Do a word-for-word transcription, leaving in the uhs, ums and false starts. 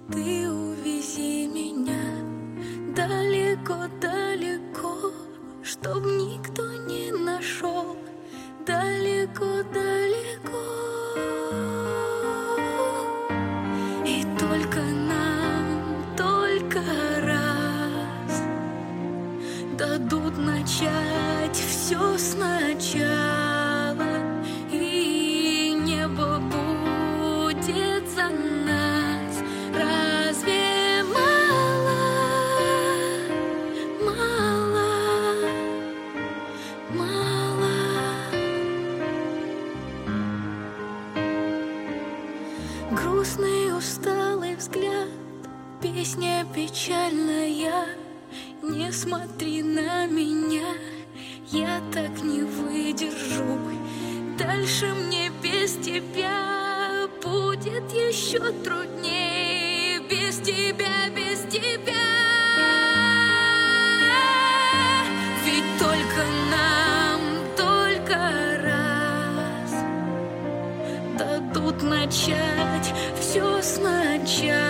Ты увези меня далеко-далеко, чтоб никто не нашел. Далеко-далеко. И только нам, только раз дадут начать все сначала, и небо будет за нас. Разве мало, мало, мало? Грустный, усталый взгляд, песня печальная. Не смотри на меня, я так не выдержу. Дальше мне без тебя будет еще труднее. Без тебя, без тебя. Ведь только нам, только раз дадут начать все сначала.